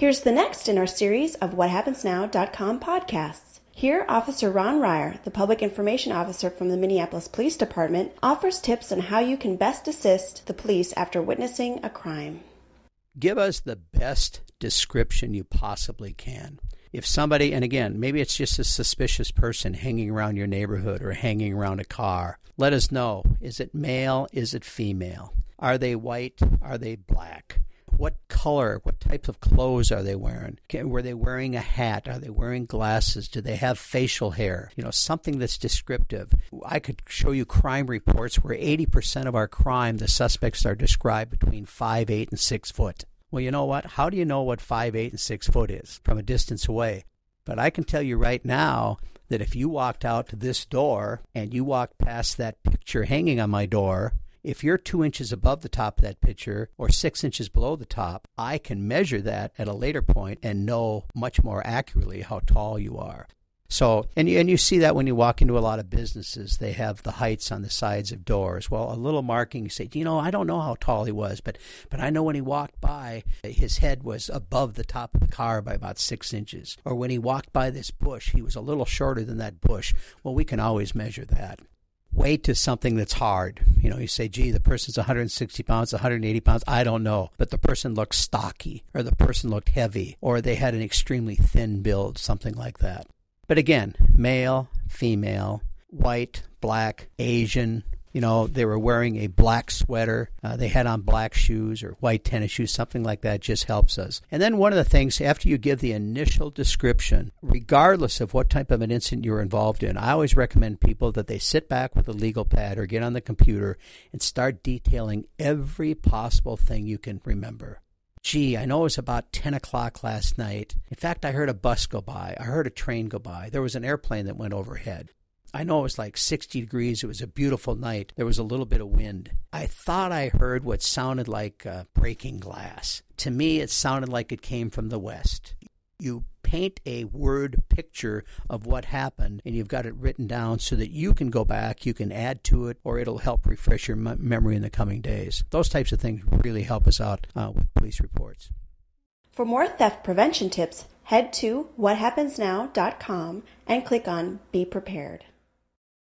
Here's the next in our series of WhatHappensNow.com podcasts. Here, Officer Ron Ryer, the Public Information Officer from the Minneapolis Police Department, offers tips on how you can best assist the police after witnessing a crime. Give us the best description you possibly can. If somebody, and again, maybe it's just a suspicious person hanging around your neighborhood or hanging around a car, let us know. Is it male? Is it female? Are they white? Are they black? What color, what type of clothes are they wearing? Were they wearing a hat? Are they wearing glasses? Do they have facial hair? Something that's descriptive. I could show you crime reports where 80% of our crime, the suspects are described between 5'8" and 6 foot. Well, you know what? How do you know what 5'8" and 6 foot is from a distance away? But I can tell you right now that if you walked out to this door and you walked past that picture hanging on my door, if you're 2 inches above the top of that picture or 6 inches below the top, I can measure that at a later point and know much more accurately how tall you are. So, and you see that when you walk into a lot of businesses, they have the heights on the sides of doors. Well, a little marking, you say, I don't know how tall he was, but I know when he walked by, his head was above the top of the car by about 6 inches. Or when he walked by this bush, he was a little shorter than that bush. Well, we can always measure that. Weight is something that's hard. You say, gee, the person's 160 pounds, 180 pounds. I don't know. But the person looked stocky, or the person looked heavy, or they had an extremely thin build, something like that. But again, male, female, white, black, Asian. They were wearing a black sweater. They had on black shoes or white tennis shoes, something like that just helps us. And then one of the things, after you give the initial description, regardless of what type of an incident you're involved in, I always recommend people that they sit back with a legal pad or get on the computer and start detailing every possible thing you can remember. Gee, I know it was about 10 o'clock last night. In fact, I heard a bus go by. I heard a train go by. There was an airplane that went overhead. I know it was like 60 degrees. It was a beautiful night. There was a little bit of wind. I thought I heard what sounded like breaking glass. To me, it sounded like it came from the west. You paint a word picture of what happened, and you've got it written down so that you can go back, you can add to it, or it'll help refresh your memory in the coming days. Those types of things really help us out with police reports. For more theft prevention tips, head to whathappensnow.com and click on Be Prepared.